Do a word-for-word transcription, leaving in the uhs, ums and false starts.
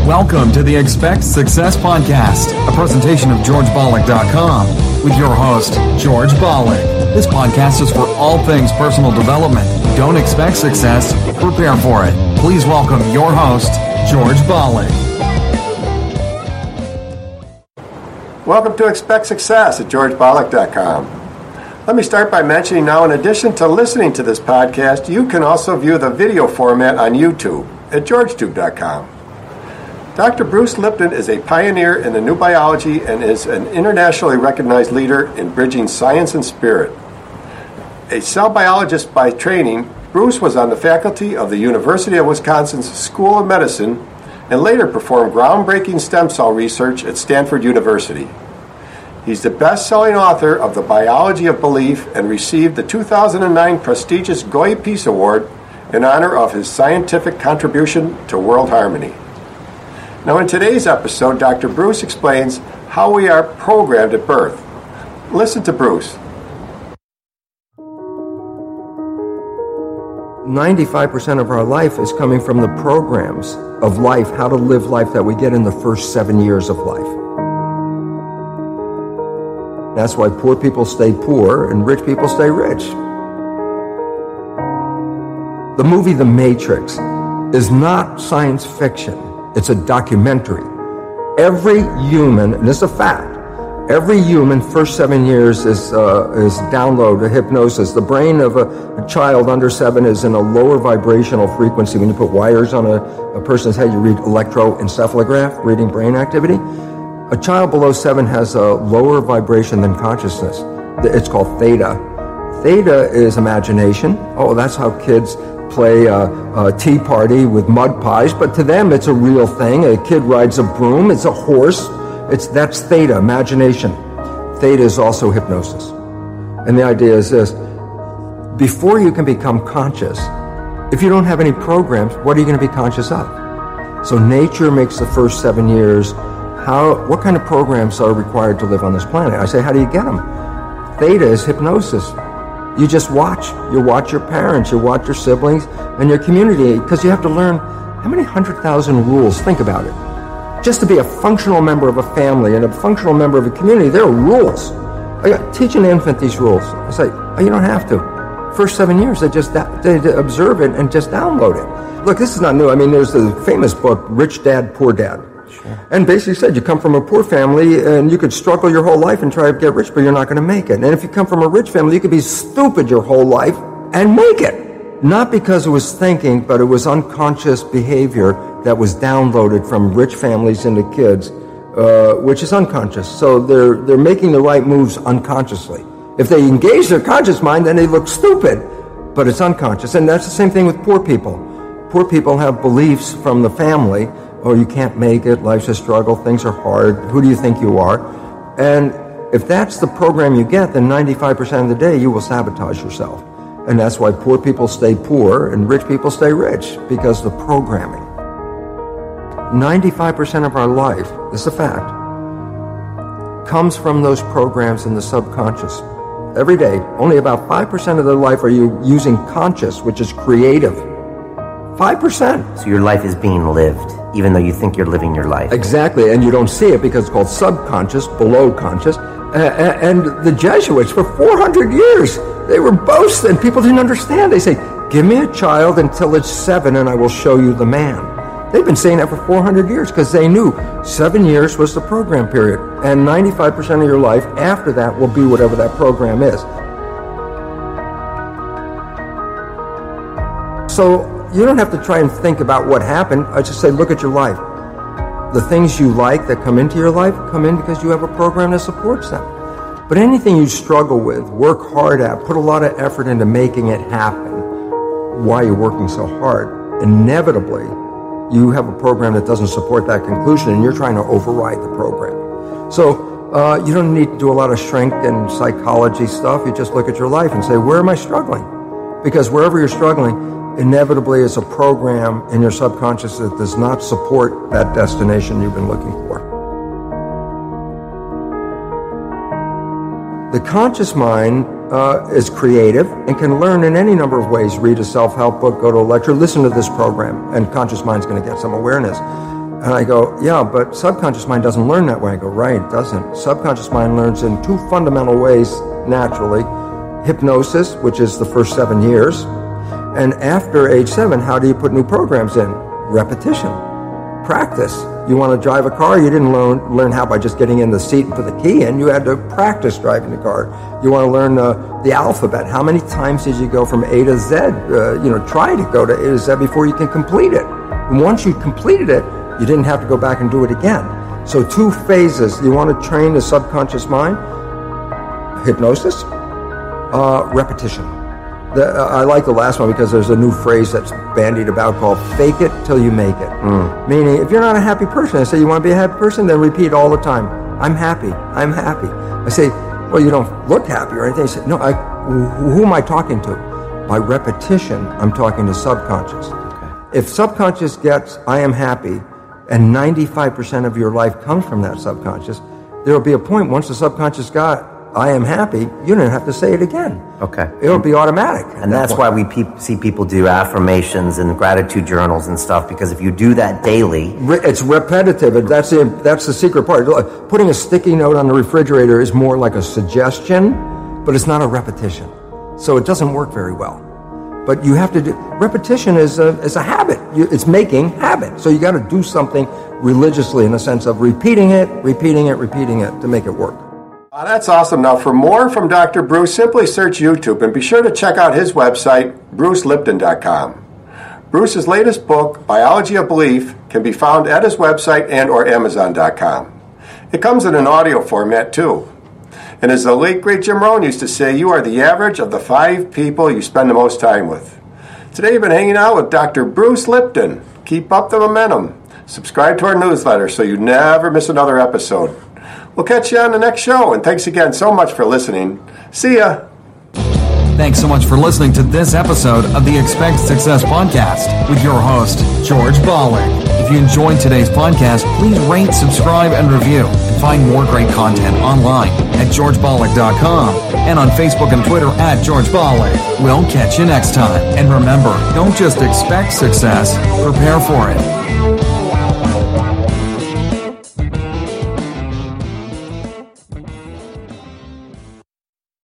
Welcome to the Expect Success Podcast, a presentation of george bollick dot com with your host, George Bollick. This podcast is for all things personal development. Don't expect success, prepare for it. Please welcome your host, George Bollick. Welcome to Expect Success at george bollick dot com. Let me start by mentioning now, in addition to listening to this podcast, you can also view the video format on YouTube at george tube dot com. Doctor Bruce Lipton is a pioneer in the new biology and is an internationally recognized leader in bridging science and spirit. A cell biologist by training, Bruce was on the faculty of the University of Wisconsin's School of Medicine and later performed groundbreaking stem cell research at Stanford University. He's the best-selling author of The Biology of Belief and received the two thousand nine prestigious Goya Peace Award in honor of his scientific contribution to world harmony. Now, in today's episode, Doctor Bruce explains how we are programmed at birth. Listen to Bruce. ninety-five percent of our life is coming from the programs of life, how to live life that we get in the first seven years of life. That's why poor people stay poor and rich people stay rich. The movie The Matrix is not science fiction. It's a documentary. Every human, and this is a fact, every human first seven years is uh, is download, a hypnosis. The brain of a, a child under seven is in a lower vibrational frequency. When you put wires on a, a person's head, you read electroencephalograph, reading brain activity. A child below seven has a lower vibration than consciousness. It's called theta. Theta is imagination. Oh, that's how kids play a, a tea party with mud pies, but to them it's a real thing. A kid rides a broom, it's a horse. It's that's theta, imagination. Theta is also hypnosis. And the idea is this: before you can become conscious, if you don't have any programs, what are you going to be conscious of? So nature makes the first seven years. How? What kind of programs are required to live on this planet? I say, how do you get them? Theta is hypnosis. You just watch. You watch your parents, you watch your siblings, and your community, because you have to learn how many hundred thousand rules. Think about it. Just to be a functional member of a family and a functional member of a community, there are rules. I teach an infant these rules. I say, oh, you don't have to. First seven years, they just they observe it and just download it. Look, this is not new. I mean, there's the famous book, Rich Dad, Poor Dad. Sure. And basically said you come from a poor family and you could struggle your whole life and try to get rich, but you're not going to make it. And if you come from a rich family, you could be stupid your whole life and make it. Not because it was thinking, but it was unconscious behavior that was downloaded from rich families into kids, uh, which is unconscious. So they're they're making the right moves unconsciously. If they engage their conscious mind, then they look stupid, but it's unconscious. And that's the same thing with poor people. Poor people have beliefs from the family. Oh, you can't make it, life's a struggle, things are hard, who do you think you are? And if that's the program you get, then ninety-five percent of the day you will sabotage yourself. And that's why poor people stay poor and rich people stay rich, because the programming. ninety-five percent of our life, this is a fact, comes from those programs in the subconscious. Every day, only about five percent of their life are you using conscious, which is creative. five percent. So your life is being lived, even though you think you're living your life. Exactly, and you don't see it because it's called subconscious, below conscious. Uh, and the Jesuits, for four hundred years, they were boasting. People didn't understand. They say, give me a child until it's seven and I will show you the man. They've been saying that for four hundred years because they knew seven years was the program period. And ninety-five percent of your life after that will be whatever that program is. So you don't have to try and think about what happened. I just say, look at your life. The things you like that come into your life come in because you have a program that supports them. But anything you struggle with, work hard at, put a lot of effort into making it happen, why you're working so hard, inevitably you have a program that doesn't support that conclusion and you're trying to override the program. So uh, you don't need to do a lot of shrink and psychology stuff. You just look at your life and say, where am I struggling? Because wherever you're struggling, inevitably is a program in your subconscious that does not support that destination you've been looking for. The conscious mind uh, is creative and can learn in any number of ways. Read a self-help book, go to a lecture, listen to this program, and conscious mind's going to get some awareness. And I go, yeah, but subconscious mind doesn't learn that way. I go, right, it doesn't. Subconscious mind learns in two fundamental ways naturally. Hypnosis, which is the first seven years. And after age seven, how do you put new programs in? Repetition. Practice. You want to drive a car, you didn't learn learn how by just getting in the seat and put the key in. You had to practice driving the car. You want to learn uh, the alphabet. How many times did you go from A to Z? Uh, you know, try to go to A to Z before you can complete it. And once you completed it, you didn't have to go back and do it again. So two phases. You want to train the subconscious mind. Hypnosis, uh, repetition. The, uh, I like the last one because there's a new phrase that's bandied about called fake it till you make it. Mm. Meaning, if you're not a happy person, I say, you want to be a happy person? Then repeat all the time, I'm happy, I'm happy. I say, well, you don't look happy or anything. I say, no, I, who am I talking to? By repetition, I'm talking to subconscious. Okay. If subconscious gets, I am happy, and ninety-five percent of your life comes from that subconscious, there will be a point once the subconscious got, I am happy, you don't have to say it again. Okay. It'll be automatic. And that's why we pe- see people do affirmations and gratitude journals and stuff, because if you do that daily... It's repetitive. That's the, that's the secret part. Putting a sticky note on the refrigerator is more like a suggestion, but it's not a repetition. So it doesn't work very well. But you have to do... Repetition is a, is a habit. You, it's making habit. So you got to do something religiously in the sense of repeating it, repeating it, repeating it to make it work. Oh, that's awesome. Now, for more from Doctor Bruce, simply search YouTube and be sure to check out his website, bruce lipton dot com. Bruce's latest book, Biology of Belief, can be found at his website and or amazon dot com. It comes in an audio format, too. And as the late, great Jim Rohn used to say, you are the average of the five people you spend the most time with. Today, you've been hanging out with Doctor Bruce Lipton. Keep up the momentum. Subscribe to our newsletter so you never miss another episode. We'll catch you on the next show, and thanks again so much for listening. See ya! Thanks so much for listening to this episode of the Expect Success Podcast with your host, George Bollick. If you enjoyed today's podcast, please rate, subscribe, and review. And find more great content online at george bollick dot com and on Facebook and Twitter at George Bollick. We'll catch you next time. And remember, don't just expect success, prepare for it.